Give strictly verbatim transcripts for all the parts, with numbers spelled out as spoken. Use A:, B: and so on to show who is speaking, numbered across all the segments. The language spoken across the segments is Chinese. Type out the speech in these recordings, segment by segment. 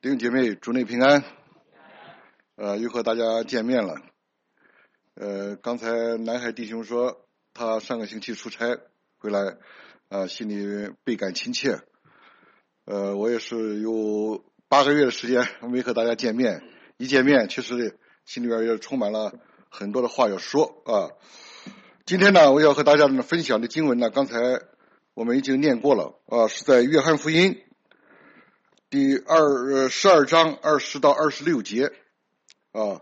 A: 弟兄姐妹，主内平安。呃，又和大家见面了。呃，刚才南海弟兄说他上个星期出差回来，呃，心里倍感亲切。呃，我也是有八个月的时间没和大家见面，一见面确实心里边也充满了很多的话要说啊。今天呢，我要和大家分享的经文呢，刚才我们已经念过了啊，是在约翰福音第二十二章二十到二十六节啊。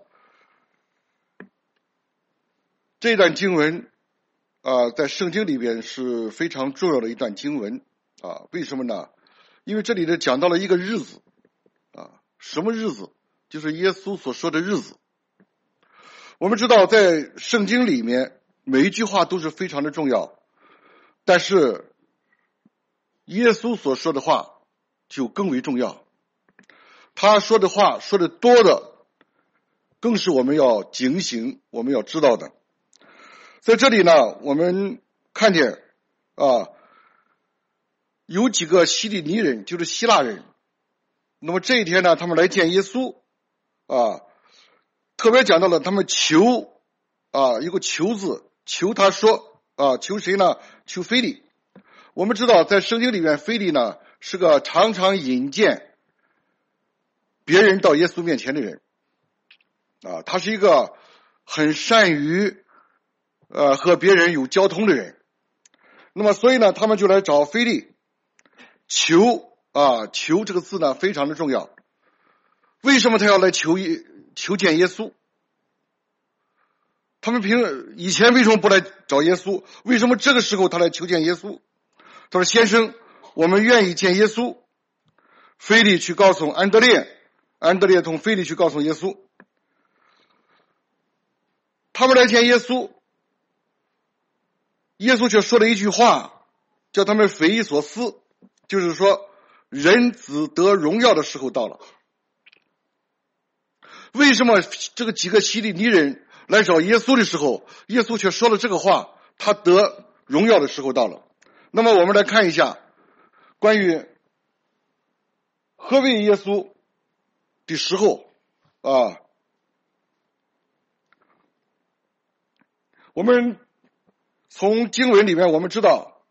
A: 这段经文啊，在圣经里边是非常重要的一段经文啊。为什么呢？因为这里呢讲到了一个日子啊，什么日子？就是耶稣所说的日子。我们知道，在圣经里面每一句话都是非常的重要，但是耶稣所说的话就更为重要。他说的话说的多的，更是我们要警醒，我们要知道的。在这里呢，我们看见啊，有几个希利尼人，就是希腊人。那么这一天呢，他们来见耶稣啊，特别讲到了他们求啊，一个求字，求他说啊，求谁呢？求腓利。我们知道，在圣经里面，腓利呢是个常常引荐别人到耶稣面前的人啊，他是一个很善于呃和别人有交通的人。那么所以呢，他们就来找腓利求啊，求这个字呢非常的重要。为什么他要来求求见耶稣？他们平以前为什么不来找耶稣？为什么这个时候他来求见耶稣？他说：“先生，我们愿意见耶稣。”腓利去告诉安德烈，安德烈同腓利去告诉耶稣。他们来见耶稣，耶稣却说了一句话，叫他们匪夷所思，就是说人子得荣耀的时候到了。为什么这个几个希利尼人来找耶稣的时候，耶稣却说了这个话，他得荣耀的时候到了？那么我们来看一下关于何为耶稣的时候啊。我们从经文里面我们知道，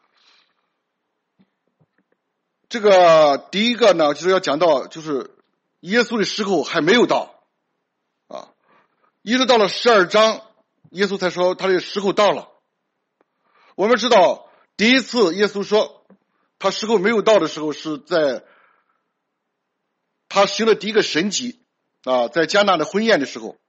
A: 这个第一个呢，就是要讲到就是耶稣的时候还没有到啊，一直到了十二章，耶稣才说他的时候到了。我们知道第一次耶稣说他时候没有到的时候，是在他行了第一个神迹啊，在迦拿的婚宴的时候。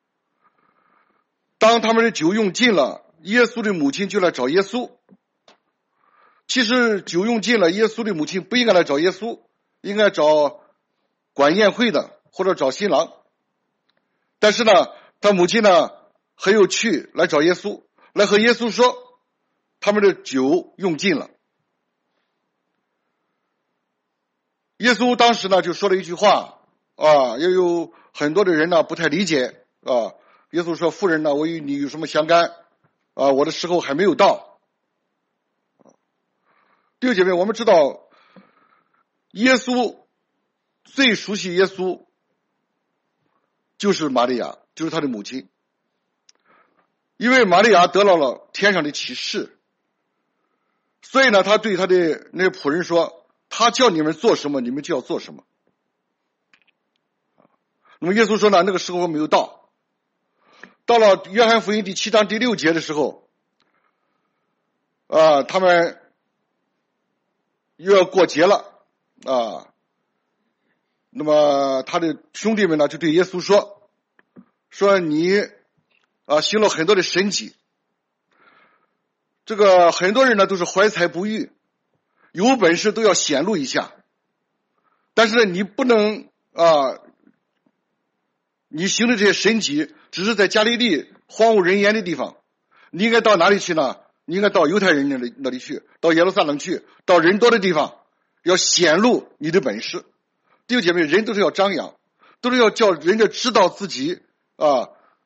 A: 当他们的酒用尽了，耶稣的母亲就来找耶稣。其实酒用尽了，耶稣的母亲不应该来找耶稣，应该找管宴会的或者找新郎。但是呢，他母亲呢很有趣，来找耶稣，来和耶稣说他们的酒用尽了。耶稣当时呢就说了一句话啊，也有很多的人呢不太理解啊。耶稣说：“妇人呢，我与你有什么相干啊？我的时候还没有到。”弟兄姐妹，我们知道耶稣最熟悉耶稣就是玛利亚，就是他的母亲，因为玛利亚得到了天上的启示，所以呢，他对他的那个仆人说：“他叫你们做什么，你们就要做什么。”那么耶稣说呢，那个时候没有到。到了约翰福音第七章第六节的时候，啊，他们又要过节了啊。那么他的兄弟们呢，就对耶稣说：“说你啊行了很多的神迹，这个很多人呢都是怀才不遇，有本事都要显露一下，但是呢，你不能啊，你行的这些神迹。”只是在加利利荒无人烟的地方，你应该到哪里去呢？你应该到犹太人那里那里去，到耶路撒冷去，到人多的地方，要显露你的本事。弟兄姐妹，人都是要张扬，都是要叫人家知道自己啊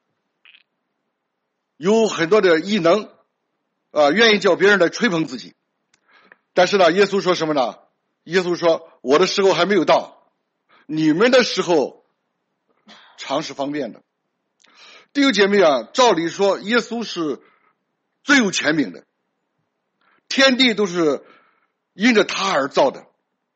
A: 有很多的异能啊，愿意叫别人来吹捧自己。但是呢，耶稣说什么呢？耶稣说：“我的时候还没有到。” 你们的时候常是方便的。弟兄姐妹啊，照理说耶稣是最有权柄的，天地都是因着他而造的，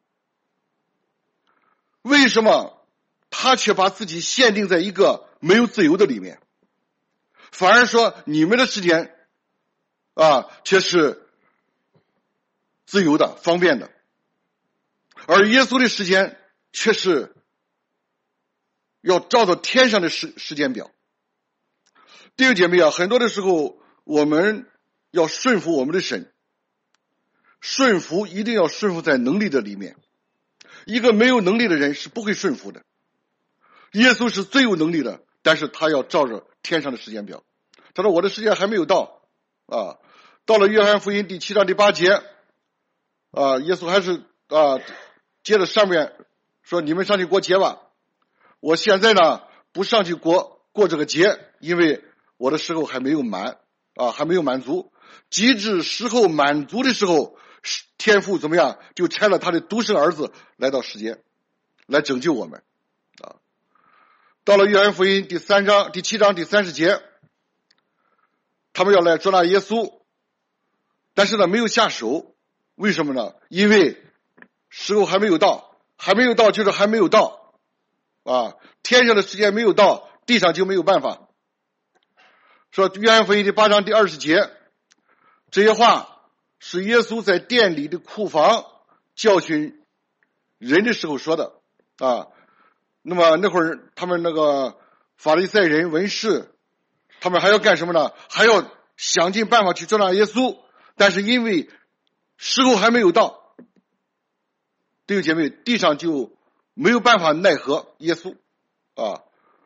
A: 为什么他却把自己限定在一个没有自由的里面，反而说你们的时间啊却是自由的方便的，而耶稣的时间却是要照着天上的时时间表。弟兄姐妹啊，很多的时候我们要顺服我们的神，顺服一定要顺服在能力的里面，一个没有能力的人是不会顺服的。耶稣是最有能力的，但是他要照着天上的时间表。他说我的时间还没有到啊。到了约翰福音第七章第八节啊，耶稣还是啊接着上面说，你们上去过节吧，我现在呢不上去过过这个节，因为我的时候还没有满啊，还没有满足。及至时候满足的时候，天父怎么样，就差了他的独生儿子来到世间，来拯救我们啊。到了约翰福音第三章第七章第三十节，他们要来捉拿耶稣，但是呢没有下手，为什么呢？因为时候还没有到，还没有到就是还没有到啊，天上的时间没有到，地上就没有办法。说约翰福音第八章第二十节，这些话是耶稣在殿里的库房教训人的时候说的啊。那么那会儿他们那个法利赛人文士，他们还要干什么呢？还要想尽办法去捉拿耶稣，但是因为时候还没有到，弟兄姐妹，地上就没有办法奈何耶稣啊。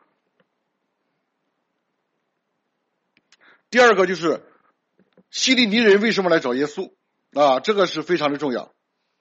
A: 第二个就是希利尼人为什么来找耶稣啊？这个是非常的重要。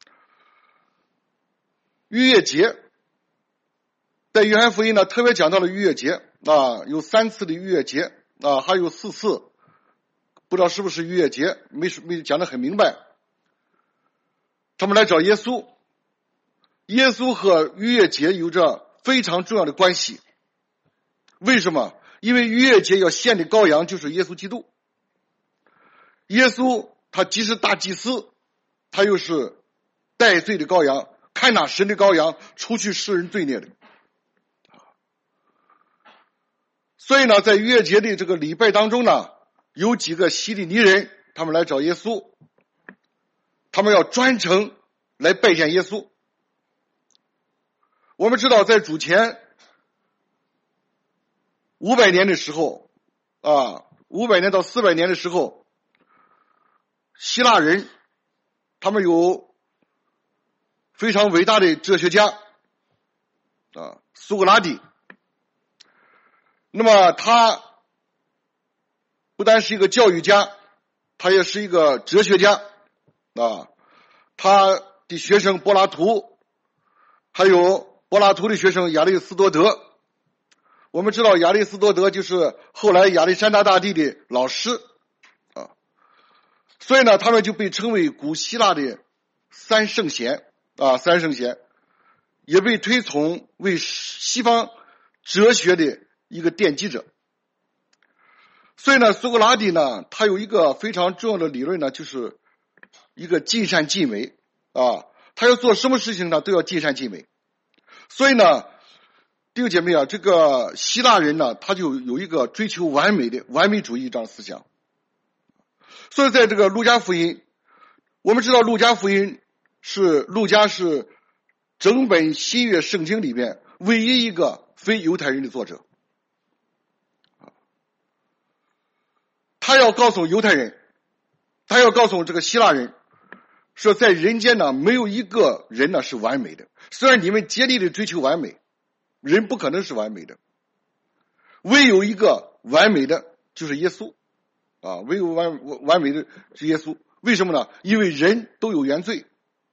A: 逾越节在约翰福音呢特别讲到了逾越节啊，有三次的逾越节啊，还有四次不知道是不是逾越节，没没讲得很明白。他们来找耶稣，耶稣和逾越节有着非常重要的关系。为什么？因为逾越节要献的羔羊就是耶稣基督。耶稣他既是大祭司，他又是代罪的羔羊，看那神的羔羊，除去世人罪孽的。所以呢，在逾越节的这个礼拜当中呢，有几个希利尼人，他们来找耶稣，他们要专程来拜见耶稣。我们知道在主前五百年的时候啊，五百年到四百年的时候，希腊人他们有非常伟大的哲学家啊，苏格拉底。那么他不单是一个教育家，他也是一个哲学家啊。他的学生柏拉图，还有柏拉图的学生亚里士多德。我们知道亚里士多德就是后来亚历山大大帝的老师啊，所以呢，他们就被称为古希腊的三圣贤啊，三圣贤也被推崇为西方哲学的一个奠基者。所以呢，苏格拉底呢，他有一个非常重要的理论呢，就是一个尽善尽美啊，他要做什么事情呢，都要尽善尽美。所以呢，弟兄姐妹啊，这个希腊人呢，他就有一个追求完美的完美主义这样的思想。所以在这个路加福音，我们知道路加福音是路加是整本新约圣经里面唯一一个非犹太人的作者。他要告诉犹太人，他要告诉这个希腊人，说在人间呢，没有一个人呢是完美的。虽然你们竭力的追求完美，人不可能是完美的，唯有一个完美的就是耶稣啊，唯有完完美的是耶稣。为什么呢？因为人都有原罪。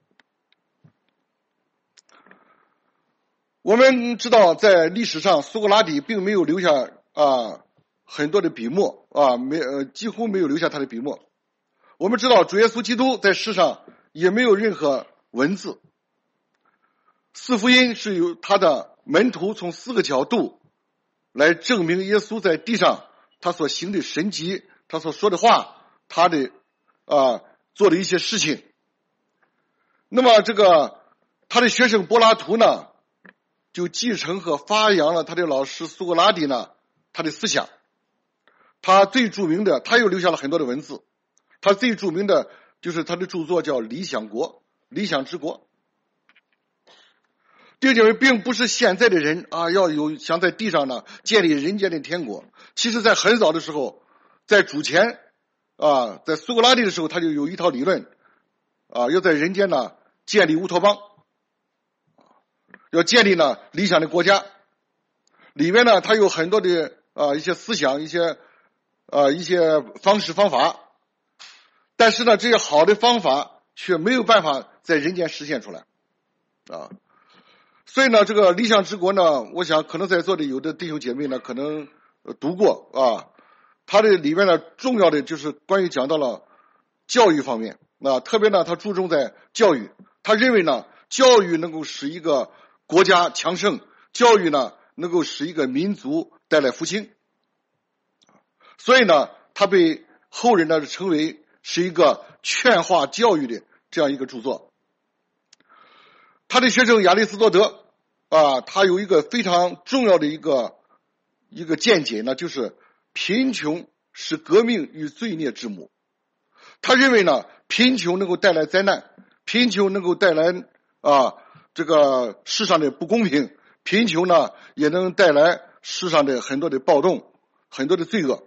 A: 我们知道在历史上苏格拉底并没有留下啊很多的笔墨啊，没呃几乎没有留下他的笔墨。我们知道主耶稣基督在世上也没有任何文字。 四福音是由他的门徒从四个角度来证明耶稣在地上他所行的神迹，他所说的话，他的啊做的一些事情。那么这个他的学生柏拉图呢，就继承和发扬了他的老师苏格拉底呢他的思想。他最著名的，他又留下了很多的文字，他最著名的就是他的著作叫《理想国》，理想之国。弟兄姐妹，并不是现在的人啊要有想在地上呢建立人间的天国。其实在很早的时候，在主前啊，在苏格拉底的时候，他就有一套理论啊，要在人间呢建立乌托邦，要建立呢理想的国家。里面呢，他有很多的啊一些思想，一些啊一些方式方法，但是呢，这些好的方法却没有办法在人间实现出来啊。所以呢，这个理想之国呢，我想可能在座的有的弟兄姐妹呢，可能读过啊。它的里面呢，重要的就是关于讲到了教育方面啊，特别呢，他注重在教育。他认为呢，教育能够使一个国家强盛，教育呢能够使一个民族带来复兴。所以呢，他被后人呢称为是一个劝化教育的这样一个著作。他的学生亚里士多德啊，他有一个非常重要的一个一个见解呢，就是贫穷是革命与罪孽之母。他认为呢，贫穷能够带来灾难，贫穷能够带来啊这个世上的不公平，贫穷呢也能带来世上的很多的暴动，很多的罪恶。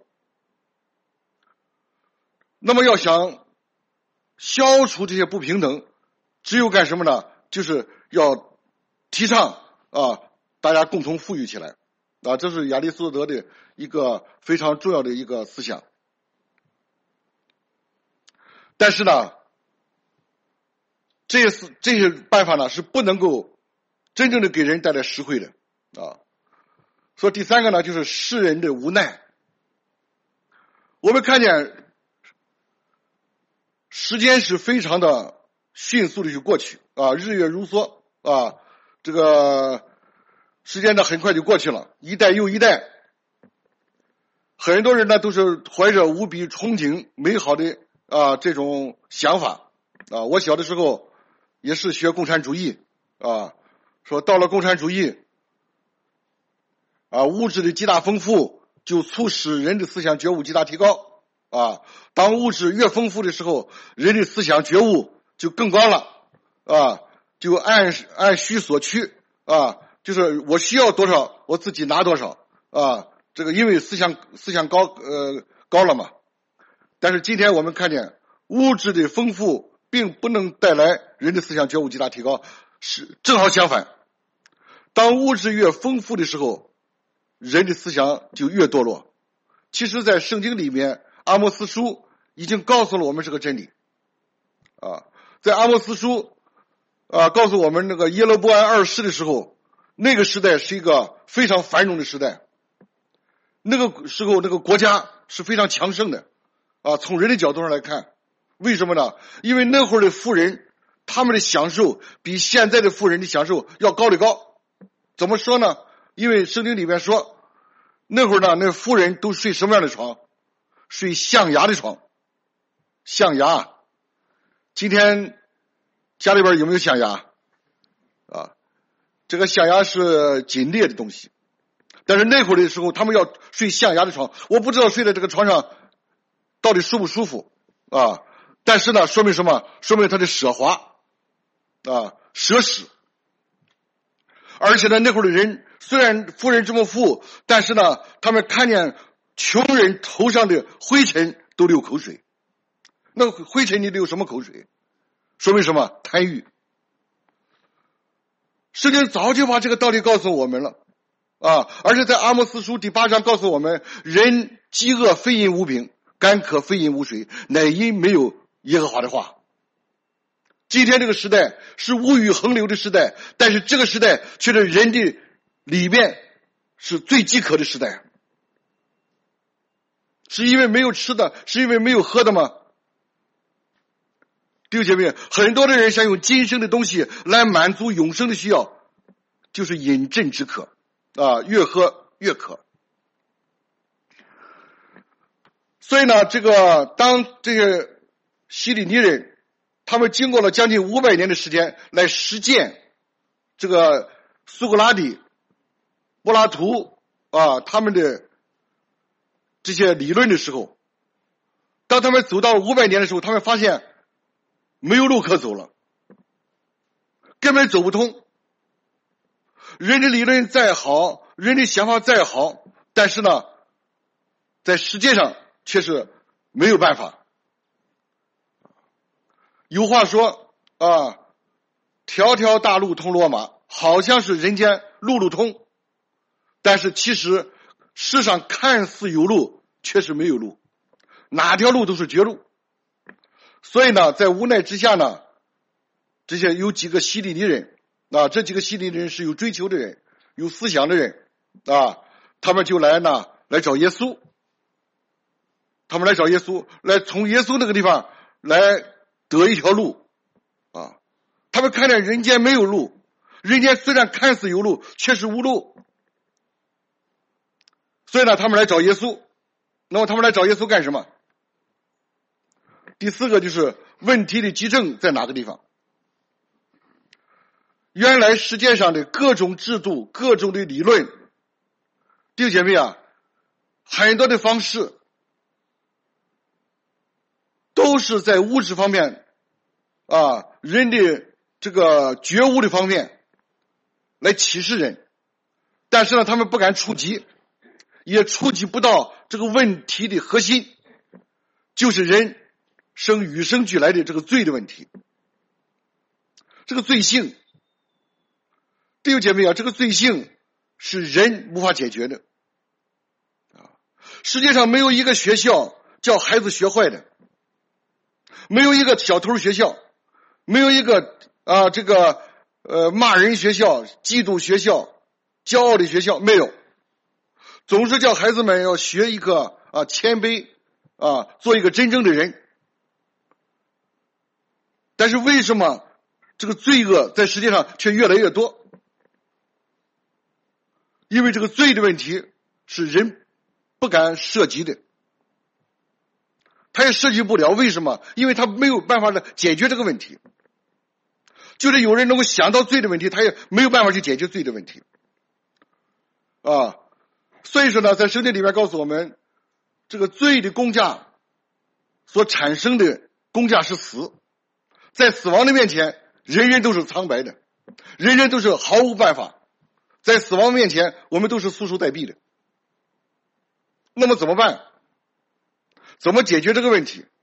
A: 那么要想消除这些不平等，只有干什么呢？就是要提倡啊，大家共同富裕起来啊，这是亚里士多德的一个非常重要的一个思想。但是呢，这些这些办法呢是不能够真正的给人带来实惠的啊。所以第三个呢，就是世人的无奈。我们看见时间是非常的迅速的就过去啊，日月如梭啊，这个时间呢很快就过去了，一代又一代，很多人呢都是怀着无比憧憬美好的啊这种想法啊。我小的时候也是学共产主义啊，说到了共产主义啊，物质的极大丰富就促使人的思想觉悟极大提高啊。当物质越丰富的时候，人的思想觉悟就更高了啊，就按按需所趋啊，就是我需要多少，我自己拿多少啊。这个因为思想思想高呃高了嘛。但是今天我们看见物质的丰富并不能带来人的思想觉悟极大提高，是正好相反。当物质越丰富的时候，人的思想就越堕落。其实在圣经里面，阿摩司书已经告诉了我们这个真理啊。在阿摩司书啊告诉我们那个耶罗波安二世的时候，那个时代是一个非常繁荣的时代，那个时候那个国家是非常强盛的啊。从人的角度上来看，为什么呢？因为那会儿的富人，他们的享受比现在的富人的享受要高得高。怎么说呢？因为圣经里面说，那会儿呢，那富人都睡什么样的床？睡象牙的床。象牙，今天家里边有没有象牙啊？这个象牙是紧裂的东西，但是那会儿的时候，他们要睡象牙的床。我不知道睡在这个床上到底舒不舒服啊？但是呢，说明什么？说明他的奢华啊，奢侈。而且呢，那会儿的人虽然富人这么富，但是呢，他们看见穷人头上的灰尘都流口水。那灰尘你流什么口水？说明什么？贪欲。圣经早就把这个道理告诉我们了啊！而且在阿摩司书第八章告诉我们，人饥饿非因无饼，干渴非因无水，乃因没有耶和华的话。今天这个时代是物欲横流的时代，但是这个时代却是人的里面是最饥渴的时代。是因为没有吃的，是因为没有喝的吗？ 弟兄姐妹，很多的人想用今生的东西来满足永生的需要，就是饮鸩止渴啊，越喝越渴。所以呢，这个当这些希利尼人，他们经过了将近五百年的时间来实践这个苏格拉底、柏拉图啊他们的这些理论的时候，当他们走到五百年的时候，他们发现没有路可走了，根本走不通。人的理论再好，人的想法再好，但是呢，在实践上却是没有办法。有话说啊，条条大路通罗马，好像是人间路路通，但是其实世上看似有路，却是没有路，哪条路都是绝路。所以呢，在无奈之下呢，这些有几个希利尼人啊，这几个希利尼人是有追求的人，有思想的人啊，他们就来呢来找耶稣，他们来找耶稣，来从耶稣那个地方来得一条路啊。他们看见人间没有路，人间虽然看似有路，却是无路。所以呢，他们来找耶稣。那么他们来找耶稣干什么？第四个就是问题的基证在哪个地方？原来世界上的各种制度、各种的理论，弟兄姐妹啊，很多的方式都是在物质方面啊，人的这个觉悟的方面来启示人，但是呢，他们不敢触及，也触及不到这个问题的核心，就是人生与生俱来的这个罪的问题。这个罪性，弟兄姐妹啊，这个罪性是人无法解决的啊！世界上没有一个学校叫孩子学坏的，没有一个小偷学校，没有一个啊这个呃骂人学校、嫉妒学校、骄傲的学校，没有。总是叫孩子们要学一个啊谦卑啊，做一个真正的人。但是为什么这个罪恶在世界上却越来越多？因为这个罪的问题是人不敢涉及的，他也涉及不了。为什么？因为他没有办法的解决这个问题。就是有人能够想到罪的问题，他也没有办法去解决罪的问题啊。所以说呢，在圣经里面告诉我们，这个罪的工价所产生的工价是死。在死亡的面前，人人都是苍白的，人人都是毫无办法。在死亡面前，我们都是束手待毙的。那么怎么办？怎么解决这个问题？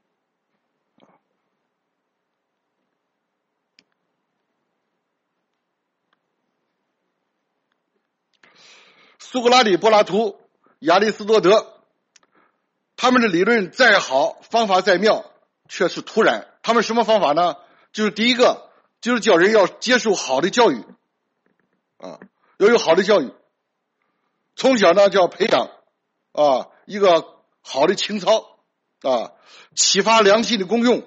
A: 苏格拉底、柏拉图、亚里士多德，他们的理论再好，方法再妙，却是徒然。他们什么方法呢？就是第一个，就是叫人要接受好的教育啊，要有好的教育，从小呢就要培养啊一个好的情操啊，启发良心的功用。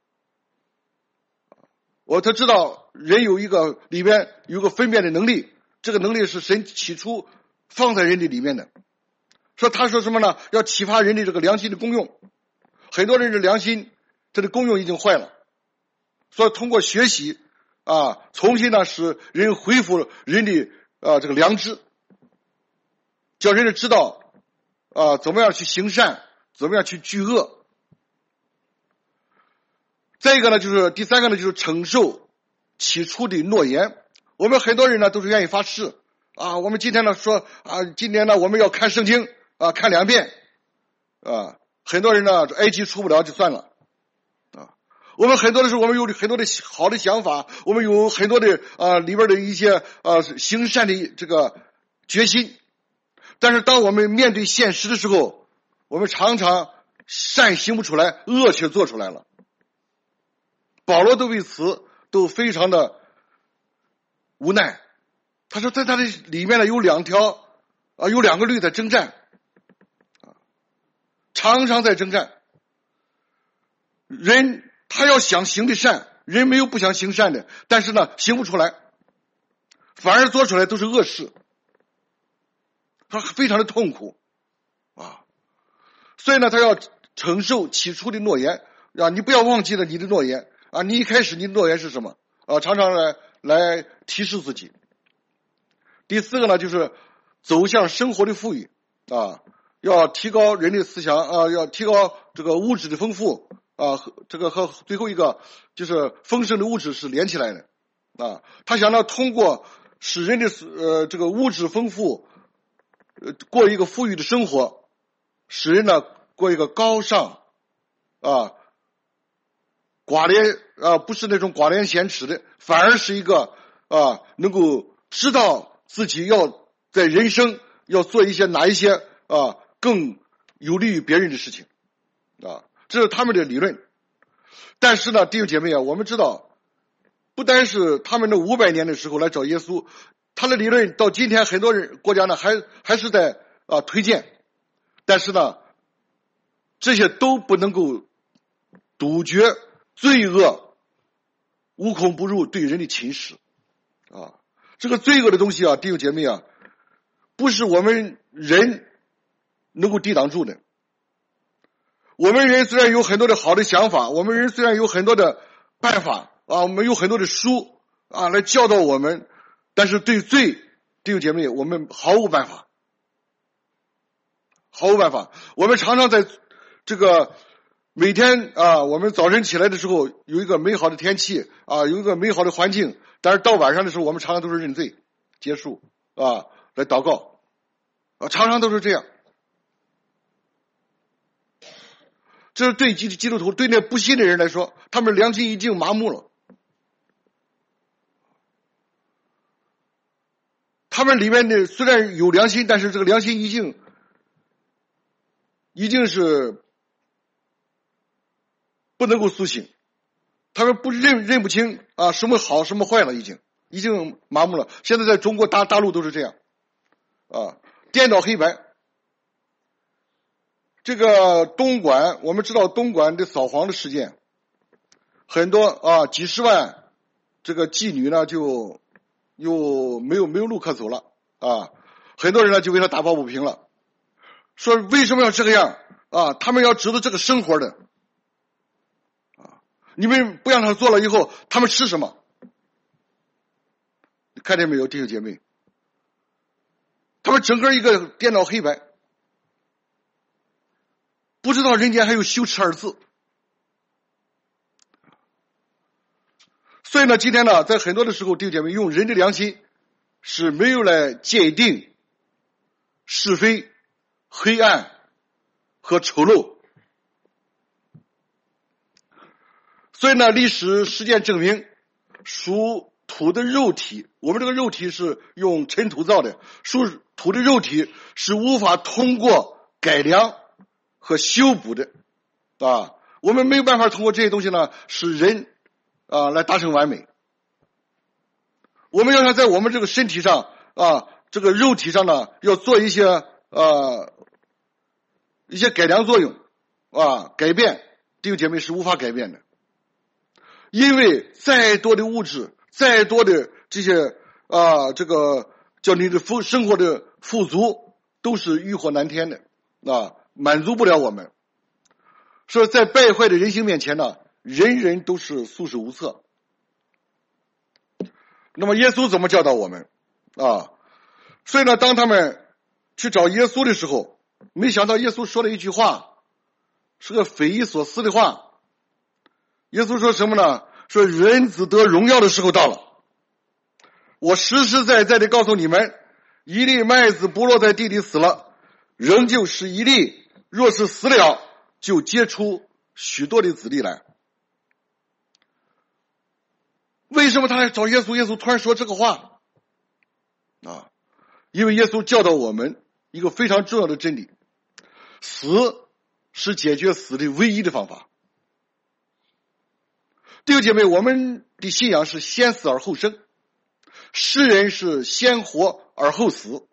A: 我他知道人有一个里边有个分辨的能力，这个能力是神起初放在人的里面的。说他说什么呢？要启发人的这个良心的功用。很多人的良心这个功用已经坏了，所以通过学习啊，重新呢使人恢复人的啊这个良知，叫人知道啊怎么样去行善，怎么样去拒恶。再一个呢，就是第三个呢，就是承受起初的诺言。我们很多人呢都是愿意发誓啊，我们今天呢说啊，今年呢我们要看圣经啊，看两遍啊。很多人呢埃及出不了就算了啊。我们很多的时候，我们有很多的好的想法，我们有很多的啊里边的一些啊行善的这个决心，但是当我们面对现实的时候，我们常常善行不出来，恶却做出来了。保罗都为此都非常的无奈。他说在他的里面呢有两条啊，有两个律在征战啊，常常在征战。人他要想行的善，人没有不想行善的，但是呢行不出来，反而做出来都是恶事，他非常的痛苦啊。所以呢他要承受起初的诺言啊，你不要忘记了你的诺言啊，你一开始你的诺言是什么啊？常常来来提示自己。第四个呢，就是走向生活的富裕啊，要提高人的思想啊，要提高这个物质的丰富啊，这个和最后一个就是丰盛的物质是连起来的啊。他想要通过使人的呃这个物质丰富，呃过一个富裕的生活，使人呢过一个高尚啊寡廉啊，不是那种寡廉鲜耻的，反而是一个啊能够知道自己要在人生要做一些哪一些啊更有利于别人的事情啊，这是他们的理论。但是呢，弟兄姐妹啊，我们知道，不单是他们的五百年的时候来找耶稣，他的理论到今天很多人国家呢还还是在啊推荐，但是呢，这些都不能够杜绝罪恶无孔不入对人的侵蚀啊。这个罪恶的东西啊，弟兄姐妹啊，不是我们人能够抵挡住的。我们人虽然有很多的好的想法，我们人虽然有很多的办法啊，我们有很多的书啊来教导我们，但是对罪，弟兄姐妹，我们毫无办法，毫无办法。我们常常在这个每天啊，我们早晨起来的时候有一个美好的天气啊，有一个美好的环境，但是到晚上的时候，我们常常都是认罪结束啊，来祷告啊，常常都是这样。这是对基基督徒，对那不信的人来说，他们良心已经麻木了。他们里面的虽然有良心，但是这个良心已经已经是不能够苏醒，他们不认认不清啊什么好什么坏了，已经已经麻木了。现在在中国大大陆都是这样啊，颠倒黑白。这个东莞，我们知道东莞的扫黄的事件，很多啊几十万这个妓女呢就又没有没有路可走了啊，很多人呢就为他打抱不平了，说为什么要这个样啊？他们要知道这个生活的啊，你们不让他做了以后，他们吃什么？你看见没有，弟兄姐妹？他们整个一个颠倒黑白。不知道人间还有羞耻二字。所以呢，今天呢，在很多的时候，弟兄姐妹用人的良心是没有来界定是非、黑暗和丑陋。所以呢，历史实践证明，属土的肉体，我们这个肉体是用尘土造的，属土的肉体是无法通过改良和修补的啊，我们没有办法通过这些东西呢，使人啊来达成完美。我们要想在我们这个身体上啊，这个肉体上呢，要做一些呃一些改良作用啊，改变，弟兄姐妹是无法改变的，因为再多的物质，再多的这些啊这个叫你的富生活的富足，都是欲壑难填的啊。满足不了我们，说在败坏的人性面前呢，人人都是束手无策。那么耶稣怎么教导我们啊？所以呢，当他们去找耶稣的时候，没想到耶稣说了一句话，是个匪夷所思的话。耶稣说什么呢？说人子得荣耀的时候到了。我实实在在的告诉你们，一粒麦子不落在地里死了，仍旧是一粒；若是死了，就结出许多的子粒来。为什么他来找耶稣？耶稣突然说这个话啊？因为耶稣教导我们一个非常重要的真理：死是解决死的唯一的方法。弟兄姐妹，我们的信仰是先死而后生，世人是先活而后死。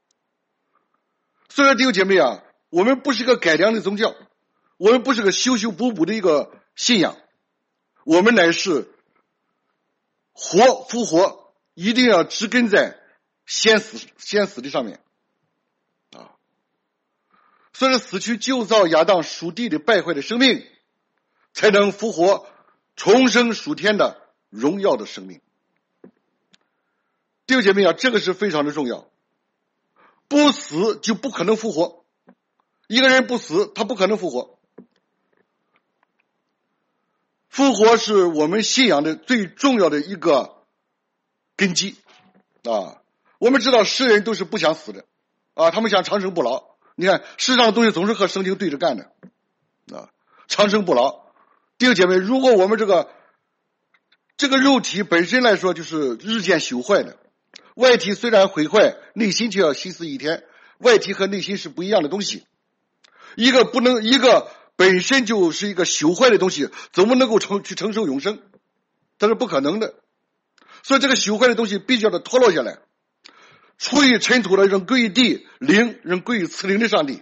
A: 虽然弟兄姐妹啊，我们不是个改良的宗教，我们不是个修修补补的一个信仰， 我们乃是活复活，一定要植根在先死先死的上面啊。所以死去旧造亚当属地的败坏的生命，才能复活重生属天的荣耀的生命。弟兄姐妹啊，这个是非常的重要。不死就不可能复活，一个人不死他不可能复活。复活是我们信仰的最重要的一个根基啊。我们知道世人都是不想死的啊，他们想长生不老。你看世上的东西总是和圣经对着干的啊，长生不老。弟兄姐妹，如果我们这个这个肉体本身来说就是日渐朽坏的，外体虽然毁坏，内心却要心思一天。外体和内心是不一样的东西，一个不能一个本身就是一个朽坏的东西，怎么能够承去承受永生？这是不可能的。所以这个朽坏的东西必须要它脱落下来，出于尘土的人归于地，灵人归于赐灵的上帝。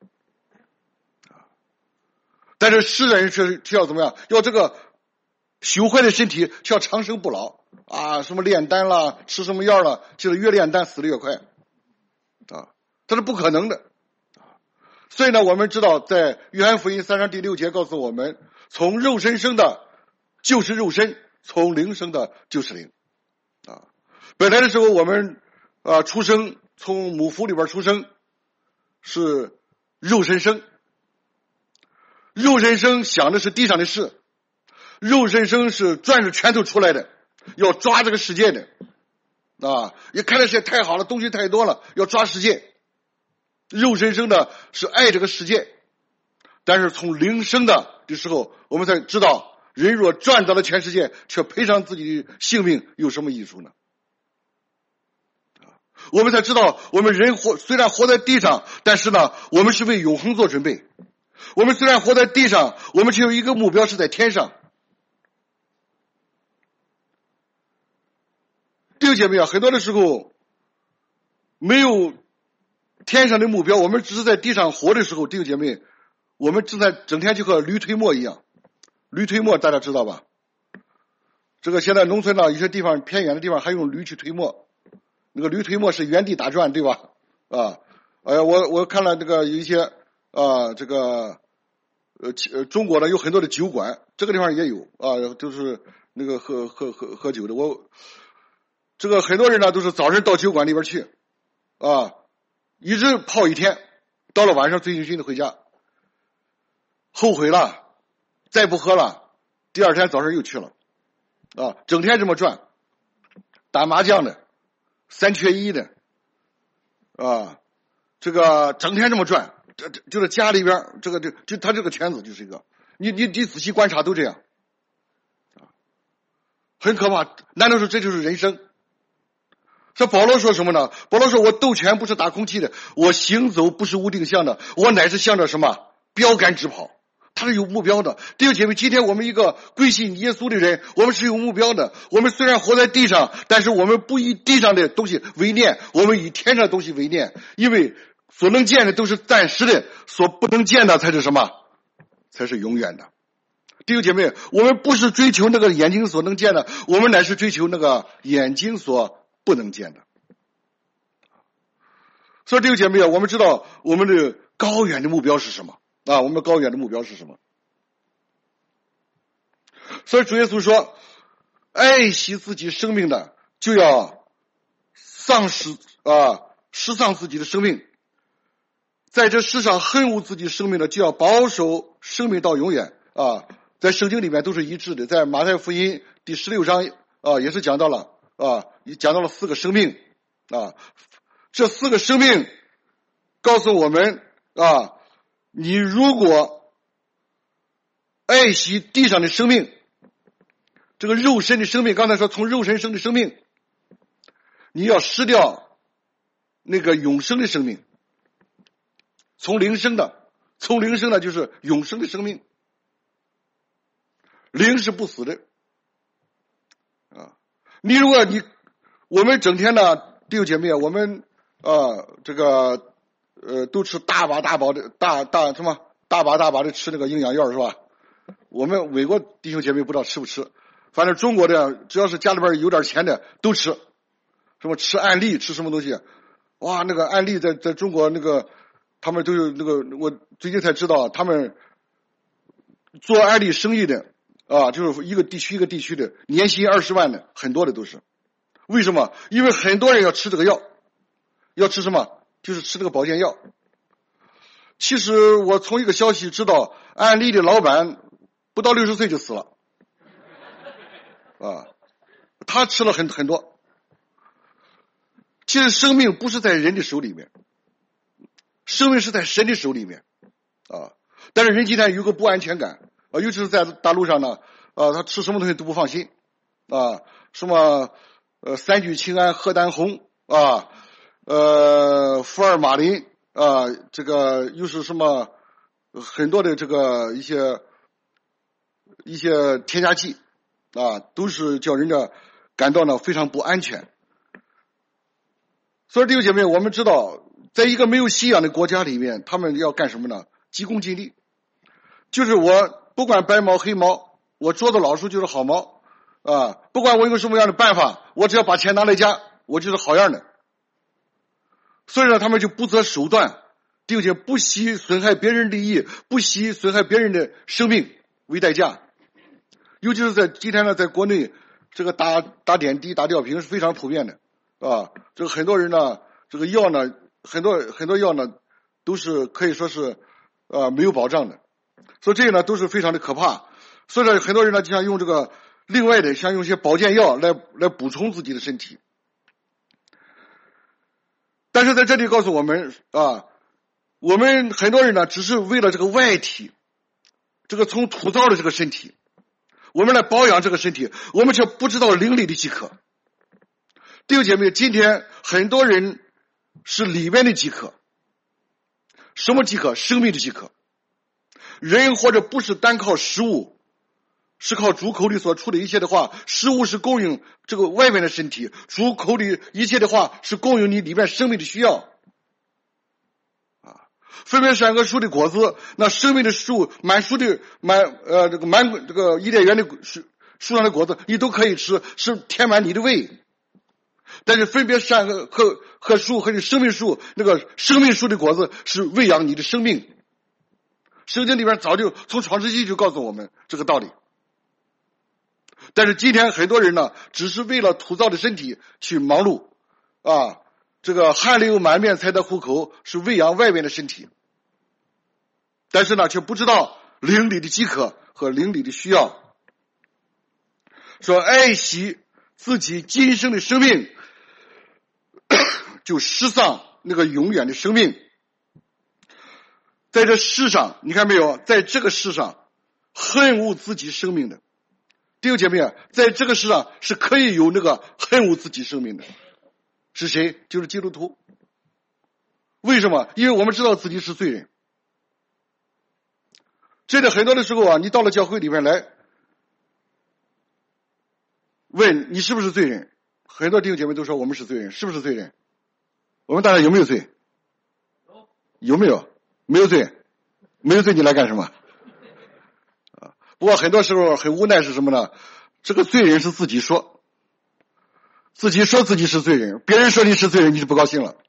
A: 但是世人却却要怎么样？要这个朽坏的身体却要长生不老啊！什么炼丹啦，吃什么药啦，就是越炼丹死得越快啊！这是不可能的。所以呢，我们知道在约翰福音三章第六节告诉我们，从肉身生的就是肉身，从灵生的就是灵啊。本来的时候我们啊出生，从母腹里边出生是肉身生，肉身生想的是地上的事，肉身生是攥着拳头出来的，要抓这个世界的啊！也看的世界太好了，东西太多了，要抓世界。肉身生的是爱这个世界，但是从灵生的的时候，我们才知道，人若赚到了全世界，却赔上自己的性命，有什么益处呢？我们才知道，我们人活虽然活在地上，但是呢，我们是为永恒做准备。我们虽然活在地上，我们却有一个目标是在天上。弟兄姐妹啊，很多的时候没有天上的目标，我们只是在地上活的时候，弟兄姐妹，我们正在整天就和驴推磨一样。驴推磨大家知道吧？这个现在农村呢，有些地方偏远的地方还用驴去推磨，那个驴推磨是原地打转，对吧？啊，呃，我我看了这个有一些啊，这个呃中国呢有很多的酒馆，这个地方也有啊，就是那个喝喝喝喝酒的。我这个很多人呢都是早晨到酒馆里边去啊。一直泡一天，到了晚上醉醺醺的回家，后悔了，再不喝了，第二天早上又去了，啊，整天这么转，打麻将的，三缺一的，啊，这个整天这么转，这这就是家里边这个这就他这个圈子就是一个，你你你仔细观察都这样，啊，很可怕。难道说这就是人生？这保罗说什么呢？保罗说，我斗拳不是打空气的，我行走不是无定向的，我乃是向着什么标杆直跑。他是有目标的。弟兄姐妹，今天我们一个归信耶稣的人，我们是有目标的。我们虽然活在地上，但是我们不以地上的东西为念，我们以天上的东西为念。因为所能见的都是暂时的，所不能见的才是什么？才是永远的。弟兄姐妹，我们不是追求那个眼睛所能见的，我们乃是追求那个眼睛所不能见的。所以弟兄姐妹啊，我们知道我们的高远的目标是什么啊？我们高远的目标是什么？所以主耶稣说，爱惜自己生命的就要丧失啊，失丧自己的生命，在这世上恨恶自己生命的就要保守生命到永远啊。在圣经里面都是一致的，在马太福音第十六章啊也是讲到了啊，讲到了四个生命啊，这四个生命告诉我们啊，你如果爱惜地上的生命，这个肉身的生命，刚才说从肉身生的生命，你要失掉那个永生的生命，从灵生的，从灵生的就是永生的生命。灵是不死的啊！你如果你我们整天呢，弟兄姐妹，我们啊这个呃都吃大把大把的大大什么大把大把的吃那个营养药是吧？ 我们美国弟兄姐妹不知道吃不吃，反正中国的只要是家里边有点钱的都吃，什么吃安利，吃什么东西，哇，那个安利在在中国那个他们都有那个，我最近才知道他们做安利生意的啊，就是一个地区一个地区的年薪二十万的很多的都是，为什么？因为很多人要吃这个药，要吃什么？就是吃这个保健药。其实我从一个消息知道，安利的老板不到六十岁就死了，啊，他吃了很很多。其实生命不是在人的手里面，生命是在神的手里面，啊，但是人今天有个不安全感，啊，尤其是在大陆上呢，啊，他吃什么东西都不放心，啊，什么呃三聚氰胺核胆红啊，呃福尔马林。啊，这个又是什么很多的这个一些一些添加剂啊，都是叫人家感到呢非常不安全。所以弟兄姐妹，我们知道，在一个没有信仰的国家里面，他们要干什么呢？急功近利，就是我不管白猫黑猫，我捉的老鼠就是好猫啊，不管我用什么样的办法，我只要把钱拿来家，我就是好样的。所以呢，他们就不择手段，并且不惜损害别人利益，不惜损害别人的生命为代价。尤其是在今天呢，在国内，这个打打点滴、打吊瓶是非常普遍的，啊，这个很多人呢，这个药呢，很多很多药呢，都是可以说是，呃，没有保障的，所以这个呢都是非常的可怕。所以呢，很多人呢就想用这个另外的，想用一些保健药来来补充自己的身体。但是在这里告诉我们啊，我们很多人呢，只是为了这个外体，这个从土造的这个身体，我们来保养这个身体，我们却不知道灵里的饥渴。弟兄姐妹，今天很多人是里面的饥渴，什么饥渴？生命的饥渴。人或者不是单靠食物，是靠主口里所出的一切的话，食物是供应这个外面的身体，主口里一切的话是供应你里面生命的需要。啊，分别善恶树的果子，那生命的树，满树的满呃这个满这个伊甸园的树树上的果子，你都可以吃，是填满你的胃。但是分别善恶和和树和生命树，那个生命树的果子是喂养你的生命。圣经里边早就从创世纪就告诉我们这个道理。但是今天很多人呢，只是为了土造的身体去忙碌，啊，这个汗流满面才得糊口，是喂养外面的身体，但是呢，却不知道灵里的饥渴和灵里的需要。说爱惜自己今生的生命，就失丧那个永远的生命。在这世上，你看没有，在这个世上恨恶自己生命的弟兄姐妹啊，在这个世上是可以有那个恨恶自己生命的，是谁？就是基督徒。为什么？因为我们知道自己是罪人。这里很多的时候啊，你到了教会里面来，问你是不是罪人，很多弟兄姐妹都说我们是罪人，是不是罪人？我们大家有没有罪？有没有？没有罪，没有罪，你来干什么？啊！不过很多时候很无奈是什么呢？这个罪人是自己说，自己说自己是罪人，别人说你是罪人，你就不高兴了。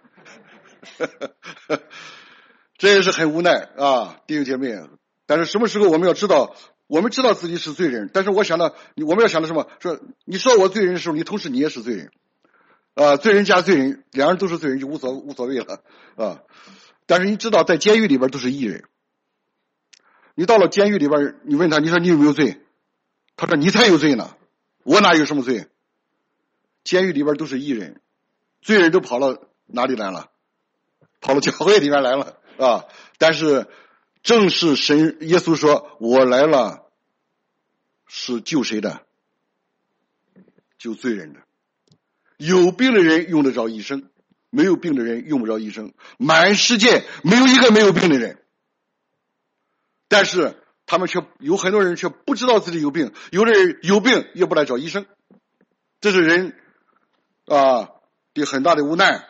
A: 这也是很无奈啊，弟兄姐妹。但是什么时候我们要知道，我们知道自己是罪人，但是我想到，我们要想到什么？说你说我罪人的时候，你同时你也是罪人，啊，罪人加罪人，两人都是罪人就无所无所谓了啊。但是你知道，在监狱里边都是义人。你到了监狱里边，你问他，你说你有没有罪？他说你才有罪呢，我哪有什么罪？监狱里边都是义人，罪人都跑到哪里来了？跑到教会里面来了啊！但是正是神耶稣说，我来了是救谁的？救罪人的。有病的人用得着医生，没有病的人用不着医生。满世界没有一个没有病的人，但是他们却有很多人却不知道自己有病，有的人有病也不来找医生，这是人啊的很大的无奈。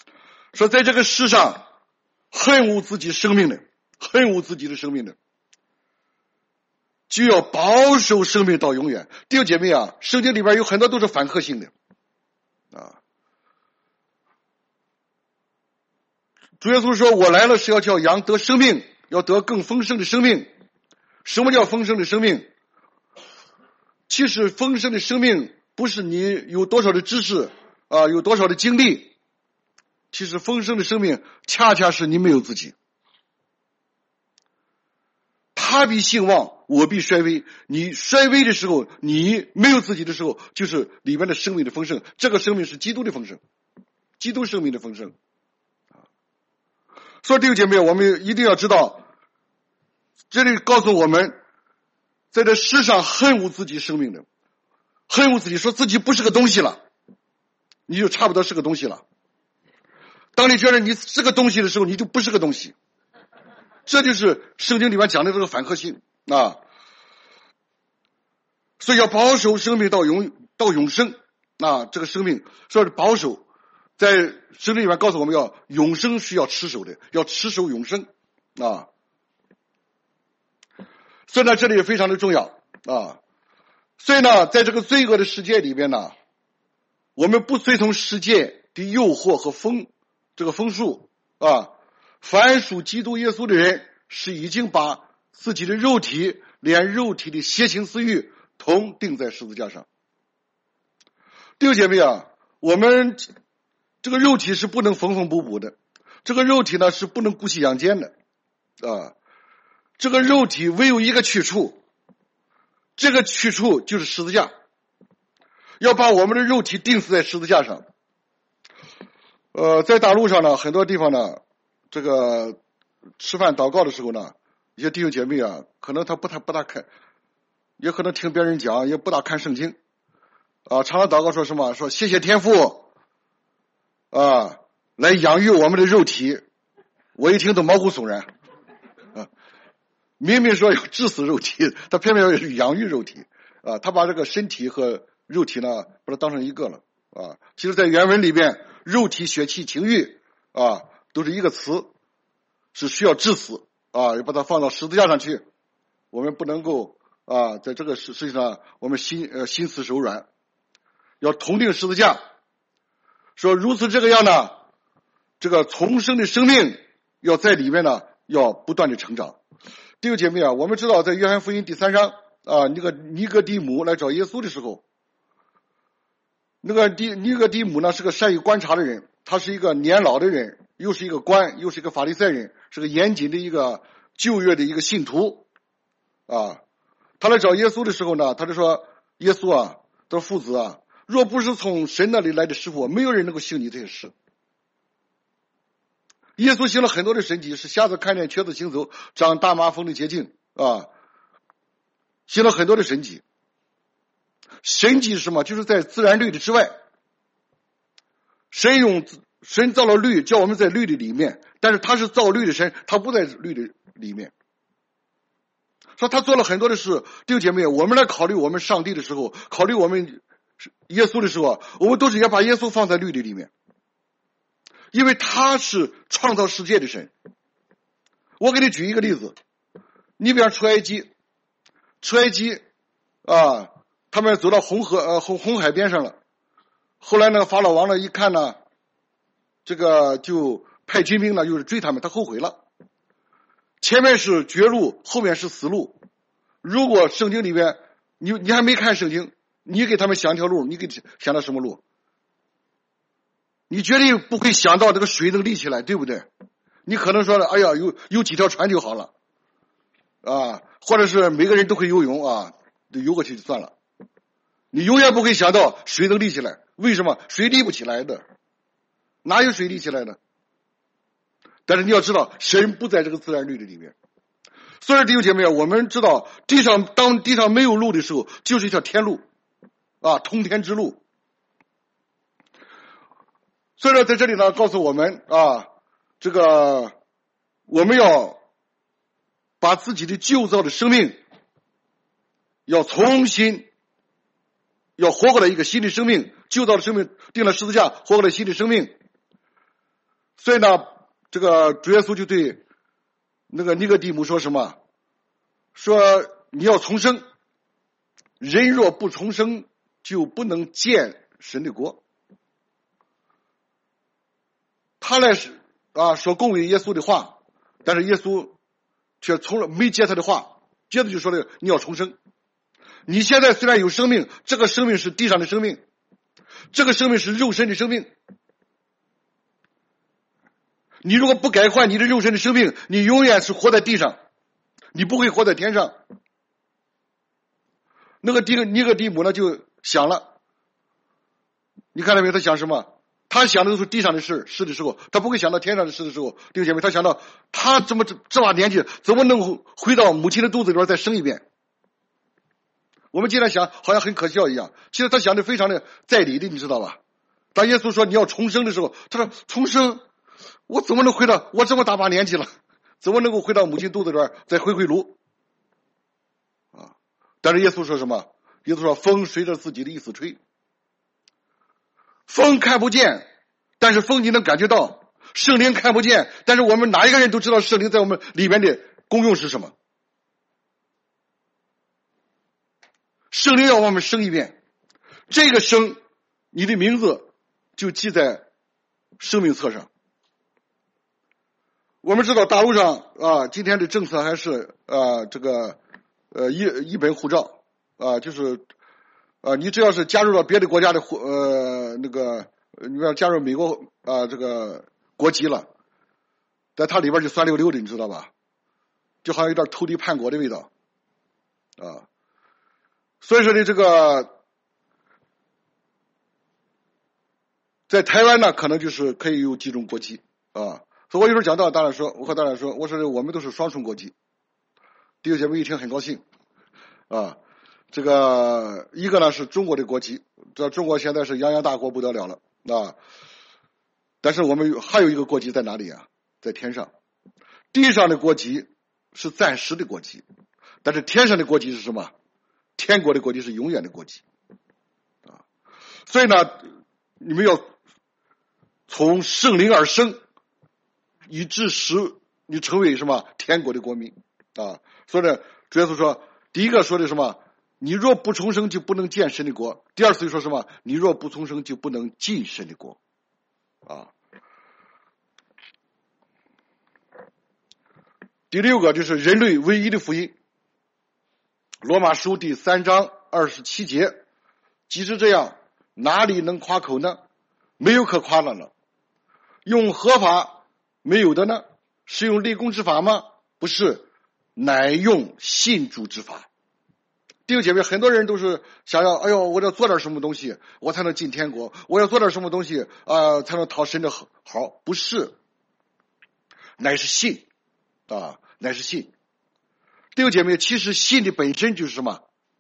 A: 说在这个世上恨恶自己生命的，恨恶自己的生命的就要保守生命到永远。弟兄姐妹啊，圣经里边有很多都是反克性的啊。主耶稣说，我来了是要叫羊得生命，要得更丰盛的生命。什么叫丰盛的生命？其实丰盛的生命不是你有多少的知识啊，有多少的经历，其实丰盛的生命恰恰是你没有自己。他必兴旺，我必衰微。你衰微的时候，你没有自己的时候，就是里面的生命的丰盛。这个生命是基督的丰盛，基督生命的丰盛。所以弟兄姐妹，我们一定要知道，这里告诉我们，在这世上恨恶自己生命的，恨恶自己，说自己不是个东西了，你就差不多是个东西了。当你觉得你是个东西的时候，你就不是个东西。这就是圣经里面讲的这个反克性啊。所以要保守生命到永到永生啊，这个生命说是保守，在圣经里面告诉我们，要永生是要持守的，要持守永生啊。所以呢，这里也非常的重要啊。所以呢，在这个罪恶的世界里边呢，我们不随从世界的诱惑和风这个风俗啊。凡属基督耶稣的人，是已经把自己的肉体连肉体的邪情私欲同钉在十字架上。弟兄姐妹啊，我们这个肉体是不能缝缝补补的，这个肉体呢是不能姑息养奸的啊。这个肉体唯有一个去处，这个去处就是十字架，要把我们的肉体钉死在十字架上。呃，在大陆上呢，很多地方呢，这个吃饭祷告的时候呢，一些弟兄姐妹啊，可能他不太不大看，也可能听别人讲，也不大看圣经啊。常常祷告说什么？说谢谢天父啊，来养育我们的肉体。我一听都毛骨悚然啊！明明说要治死肉体，他偏偏要养育肉体啊！他把这个身体和肉体呢，把它当成一个了啊。其实，在原文里边，肉体、血气、情欲啊，都是一个词，是需要治死啊，要把它放到十字架上去。我们不能够啊，在这个事实际上，我们心呃心慈手软，要同定十字架。说如此这个样呢，这个重生的生命要在里面呢，要不断的成长。弟兄姐妹啊，我们知道在约翰福音第三章啊，那个尼哥底母来找耶稣的时候，那个尼尼哥底母呢是个善于观察的人，他是一个年老的人，又是一个官，又是一个法利赛人，是个严谨的一个旧约的一个信徒啊。他来找耶稣的时候呢，他就说：“耶稣啊，他说父子啊，若不是从神那里来的师傅，没有人能够行你这些事。”耶稣行了很多的神迹，是瞎子看见、瘸子行走、长大麻风的捷径啊，行了很多的神迹。神迹是什么？就是在自然律的之外，神用神造了律，叫我们在律的里面，但是他是造律的神，他不在律的里面。说他做了很多的事，弟兄姐妹，我们来考虑我们上帝的时候，考虑我们耶稣的时候，我们都是要把耶稣放在律的里面，因为他是创造世界的神。我给你举一个例子，你比方出埃及，出埃及啊，他们走到红河呃红红海边上了，后来呢，法老王呢一看呢，这个就派军兵呢，又是追他们，他后悔了。前面是绝路，后面是死路。如果圣经里边，你你还没看圣经，你给他们想一条路，你给想到什么路？你绝对不会想到这个水能立起来，对不对？你可能说了，哎呀，有有几条船就好了，啊，或者是每个人都会游泳啊，游过去就算了。你永远不会想到水能立起来，为什么？水立不起来的，哪有水立起来的？但是你要知道，神不在这个自然律的里面。所以弟兄姐妹，我们知道地上当地上没有路的时候，就是一条天路啊，通天之路。所以说在这里呢，告诉我们啊，这个我们要把自己的旧造的生命要重新要活过来一个新的生命，旧造的生命定了十字架，活过来新的生命。所以呢，这个主耶稣就对那个尼哥底母说什么？说你要重生，人若不重生，就不能见神的国。他来啊说恭维耶稣的话，但是耶稣却从来没接他的话，接着就说了你要重生。你现在虽然有生命，这个生命是地上的生命，这个生命是肉身的生命。你如果不改换你的肉身的生命，你永远是活在地上，你不会活在天上。那个尼尼哥底母呢就想了，你看到没有？他想什么？他想的都是地上的事事的时候，他不会想到天上的事的时候。弟兄姐妹，他想到他怎么这这把年纪怎么能回到母亲的肚子里边再生一遍？我们经常想好像很可笑一样，其实他想的非常的在理的，你知道吧？当耶稣说你要重生的时候，他说重生，我怎么能回到我这么大把年纪了，怎么能够回到母亲肚子里边再回回炉啊？但是耶稣说什么？耶稣说风随着自己的意思吹，风看不见，但是风你能感觉到，圣灵看不见，但是我们哪一个人都知道圣灵在我们里面的功用是什么。圣灵要我们生一遍，这个生你的名字就记在生命册上。我们知道大陆上啊，今天的政策还是啊这个呃一一本护照啊，就是啊你只要是加入了别的国家的护呃那个你要加入美国啊这个国籍了，在它里边就酸溜溜的，你知道吧？就好像有点投敌叛国的味道啊。所以说呢，这个在台湾呢，可能就是可以有几种国籍啊。所以我有时候讲到，当然说，我和当然说，我说我们都是双重国籍。弟兄姐妹一听很高兴啊。这个一个呢是中国的国籍，这中国现在是泱泱大国不得了了啊。但是我们还有一个国籍在哪里啊？在天上。地上的国籍是暂时的国籍，但是天上的国籍是什么？天国的国籍是永远的国籍啊。所以呢，你们要从圣灵而生，以致使你成为什么天国的国民啊。所以呢，主耶稣说，第一个说的什么？你若不重生，就不能见神的国。第二次就说什么？你若不重生，就不能进神的国啊。第六个就是人类唯一的福音，罗马书第三章二十七节，即使这样，哪里能夸口呢？没有可夸的了。用合法没有的呢？是用立功之法吗？不是，乃用信主之法。弟兄姐妹，很多人都是想要，哎呦，我要做点什么东西，我才能进天国；我要做点什么东西啊、呃，才能讨神的好。不是，乃是信啊，乃是信。弟兄姐妹，其实信的本身就是什么？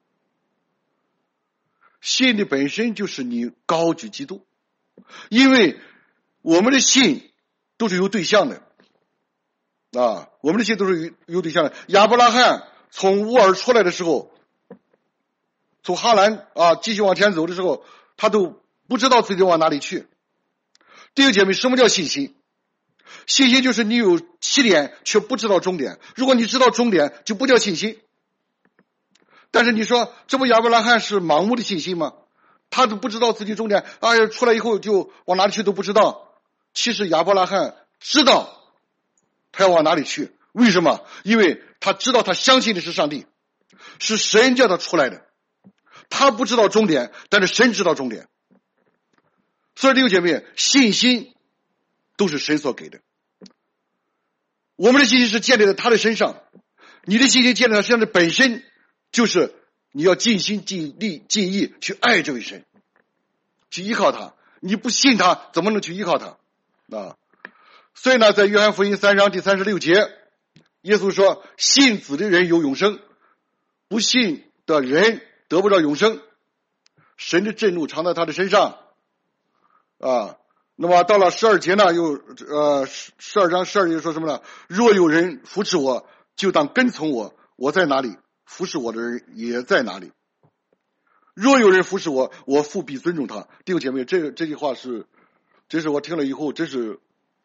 A: 信的本身就是你高举基督，因为我们的信都是有对象的啊，我们的信都是有有对象的。亚伯拉罕从乌尔出来的时候，从哈兰啊继续往前走的时候，他都不知道自己往哪里去。弟兄姐妹，什么叫信心？信心就是你有起点却不知道终点，如果你知道终点就不叫信心。但是你说这不亚伯拉罕是盲目的信心吗？他都不知道自己终点，哎呀，出来以后就往哪里去都不知道。其实亚伯拉罕知道他要往哪里去，为什么？因为他知道他相信的是上帝，是神叫他出来的。他不知道终点，但是神知道终点。所以弟兄姐妹，信心都是神所给的。我们的信心是建立在他的身上，你的信心建立在他身上的本身就是你要尽心尽力尽意去爱这位神，去依靠他。你不信他，怎么能去依靠他啊？所以呢，在约翰福音三章第三十六节，耶稣说：信子的人有永生，不信的人得不着永生。神的震怒常在他的身上啊。那么到了十二节呢，又呃十二章十二节说什么呢？若有人扶持我，就当跟从我，我在哪里，服侍我的人也在哪里。若有人服侍我，我父必尊重他。弟兄姐妹，这这句话是，这是我听了以后真是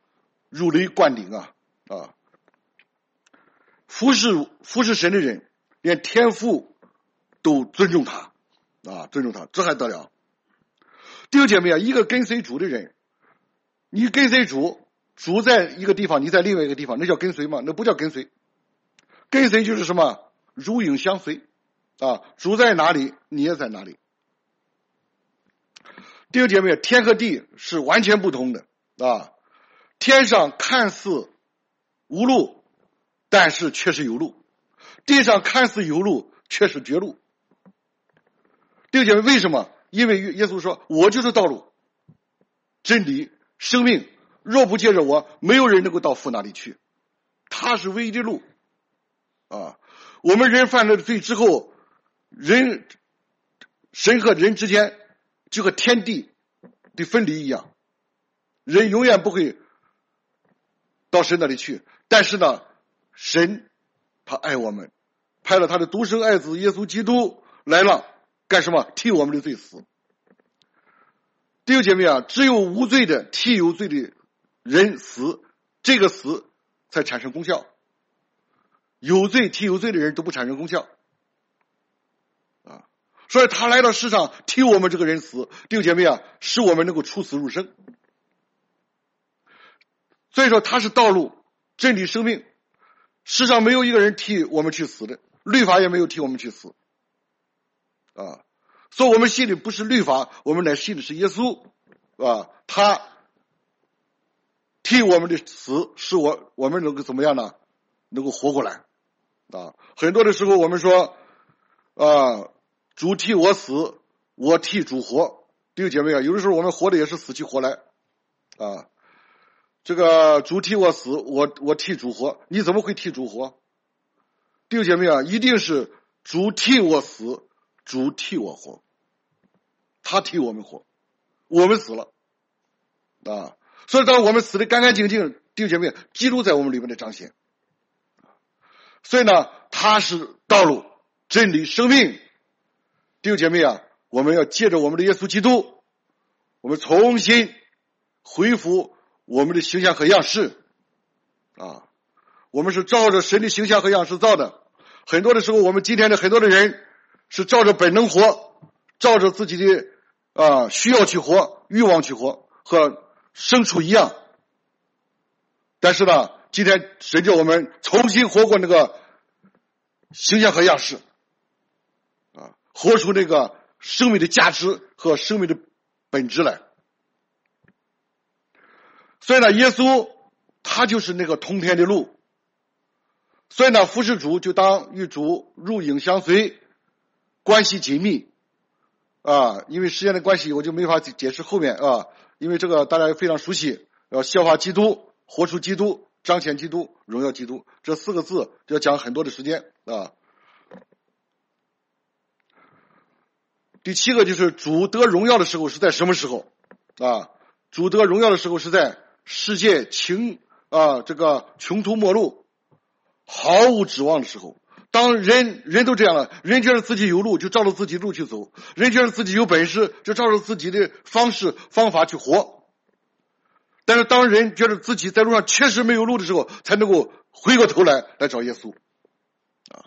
A: 如雷贯顶啊啊！服侍服侍神的人， 连天父都尊重他啊，尊重他，这还得了？弟兄姐妹啊，一个跟随主的人，你跟随主，主在一个地方，你在另外一个地方，那叫跟随吗？那不叫跟随。跟随就是什么？如影相随啊，主在哪里，你也在哪里。弟兄姐妹，天和地是完全不同的啊！天上看似无路，但是却是有路；地上看似有路，却是绝路。弟兄姐妹，为什么？因为耶稣说：“我就是道路、真理、生命，若不借着我，没有人能够到父那里去。”他是唯一的路啊！我们人犯了罪之后，人神和人之间就和天地的分离一样，人永远不会到神那里去。但是呢，神他爱我们，派了他的独生爱子耶稣基督来了，干什么？替我们的罪死。弟兄姐妹啊，只有无罪的替有罪的人死，这个死才产生功效。有罪替有罪的人都不产生功效啊！所以他来到世上替我们这个人死，弟兄姐妹啊，使我们能够出死入生。所以说他是道路、真理、生命，世上没有一个人替我们去死的，律法也没有替我们去死啊！所以我们信的不是律法，我们乃信的是耶稣啊！他替我们的死，使我我们能够怎么样呢？能够活过来啊！很多的时候我们说啊，主替我死，我替主活。弟兄姐妹啊，有的时候我们活的也是死去活来啊。这个主替我死，我我替主活，你怎么会替主活？弟兄姐妹啊，一定是主替我死，主替我活，他替我们活，我们死了啊！所以当我们死的干干净净，弟兄姐妹，基督在我们里面的彰显。所以呢，他是道路、真理、生命。弟兄姐妹啊，我们要借着我们的耶稣基督，我们重新恢复我们的形象和样式啊！我们是照着神的形象和样式造的。很多的时候，我们今天的很多的人是照着本能活，照着自己的啊需要去活，欲望去活，和牲畜一样。但是呢，今天神叫我们重新活过那个形象和样式啊，活出那个生命的价值和生命的本质来。所以呢，耶稣他就是那个通天的路。所以呢，服侍主就当与主如影相随，关系紧密啊。因为时间的关系，我就没法解释后面啊。因为这个大家非常熟悉，要效法基督，活出基督，彰显基督，荣耀基督，这四个字就要讲很多的时间啊。第七个就是主得荣耀的时候是在什么时候啊？主得荣耀的时候是在世界情啊这个穷途末路，毫无指望的时候。当人人都这样了，人觉得自己有路就照着自己的路去走，人觉得自己有本事就照着自己的方式方法去活。但是当人觉得自己在路上确实没有路的时候，才能够回过头来来找耶稣啊。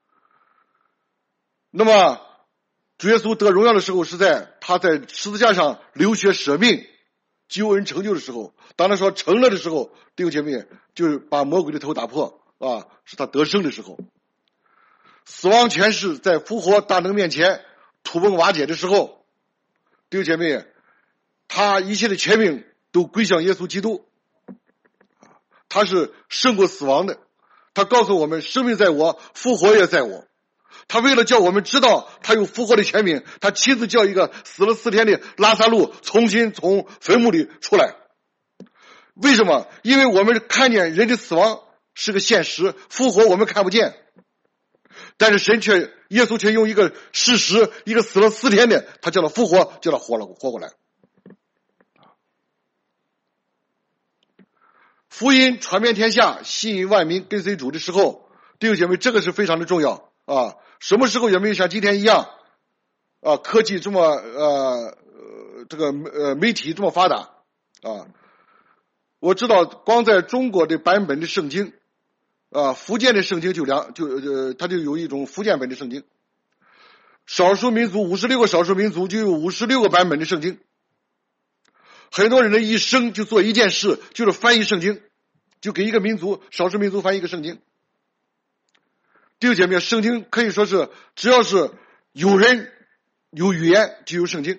A: 那么主耶稣得荣耀的时候是在他在十字架上流血舍命救恩成就的时候。当他说成了的时候，弟兄姐妹，就是把魔鬼的头打破啊，是他得胜的时候。死亡权势在复活大能面前土崩瓦解的时候，弟兄姐妹，他一切的权柄都归向耶稣基督，他是胜过死亡的。他告诉我们，生命在我，复活也在我。他为了叫我们知道他有复活的权柄，他亲自叫一个死了四天的拉撒路重新从坟墓里出来。为什么？因为我们看见人的死亡是个现实，复活我们看不见，但是神却耶稣却用一个事实，一个死了四天的，他叫他复活，叫他活了活过来。福音传遍天下，吸引万民跟随主的时候，弟兄姐妹，这个是非常的重要啊！什么时候也没有像今天一样啊，科技这么呃这个呃媒体这么发达啊！我知道光在中国的版本的圣经啊，福建的圣经就两就呃，它就有一种福建本的圣经。少数民族五十六个少数民族就有五十六个版本的圣经。很多人的一生就做一件事，就是翻译圣经，就给一个民族少数民族翻译一个圣经。弟兄姐妹，圣经可以说是只要是有人有语言就有圣经。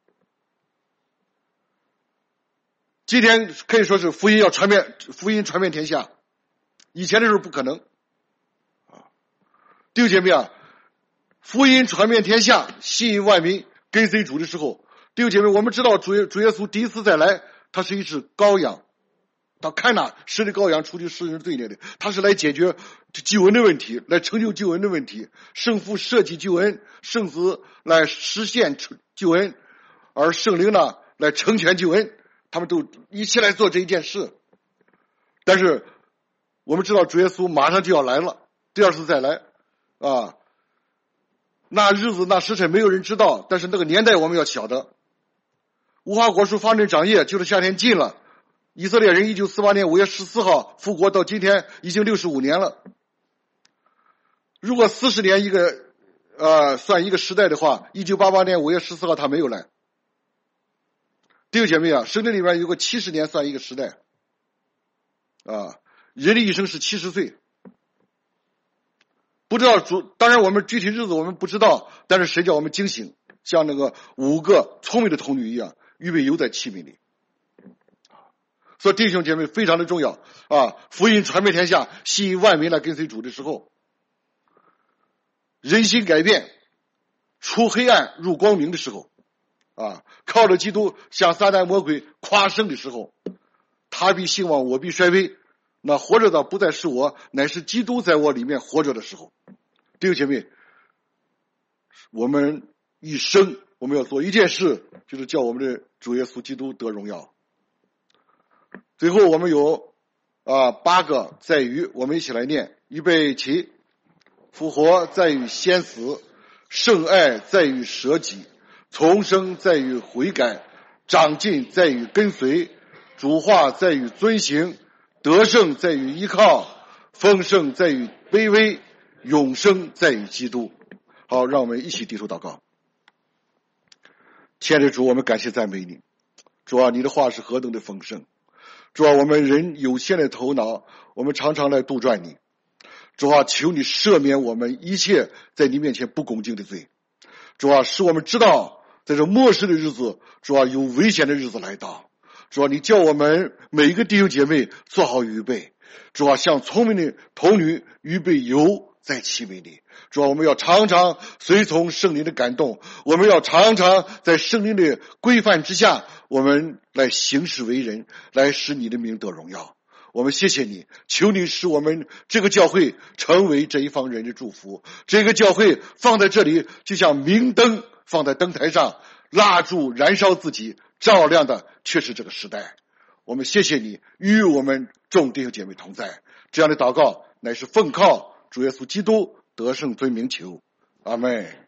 A: 今天可以说是福音要传遍，福音传遍天下，以前的时候不可能。弟兄姐妹啊，福音传遍天下，吸引万民跟随主的时候，弟兄姐妹，我们知道主耶主耶稣第一次再来，他是一只羔羊，他看哪神的羔羊除去世人罪孽的，他是来解决救恩的问题，来成就救恩的问题，圣父设计救恩，圣子来实现救恩，而圣灵呢来成全救恩，他们都一起来做这一件事。但是我们知道主耶稣马上就要来了，第二次再来啊，那日子那时辰没有人知道，但是那个年代我们要晓得。无花果树方针长叶，就是夏天近了。以色列人一九四八年五月十四号复国，到今天已经六十五年了。如果四十年一个呃算一个时代的话，一九八八年五月十四号他没有来。弟兄姐妹啊，圣经里面有个七十年算一个时代啊，人的一生是七十岁。不知道主，当然我们具体日子我们不知道，但是神叫我们警醒，像那个五个聪明的童女一样，预备油在器皿里。所以弟兄姐妹非常的重要啊！福音传遍天下，吸引万民来跟随主的时候，人心改变，出黑暗入光明的时候，啊，靠着基督向撒旦魔鬼夸胜的时候，他必兴旺，我必衰微。那活着的不再是我，乃是基督在我里面活着的时候。弟兄姐妹，我们一生我们要做一件事，就是叫我们的主耶稣基督得荣耀。最后我们有啊八个在于，我们一起来念：预备起。复活在于先死，圣爱在于舍己，重生在于悔改，长进在于跟随，主化在于遵行，得胜在于依靠，丰盛在于卑微，永生在于基督。好，让我们一起低头祷告。亲爱的主，我们感谢赞美你。主啊，你的话是何等的丰盛。主啊，我们人有限的头脑，我们常常来杜撰你。主啊，求你赦免我们一切在你面前不恭敬的罪。主啊，使我们知道在这末世的日子，主啊，有危险的日子来到。主啊，你叫我们每一个弟兄姐妹做好预备。主啊，像聪明的童女预备油在器皿里。主啊，我们要常常随从圣灵的感动，我们要常常在圣灵的规范之下，我们来行事为人，来使你的名得荣耀。我们谢谢你，求你使我们这个教会成为这一方人的祝福。这个教会放在这里，就像明灯放在灯台上，蜡烛燃烧自己，照亮的却是这个时代。我们谢谢你，与我们众弟兄姐妹同在。这样的祷告乃是奉靠主耶稣基督得胜尊名求，阿们。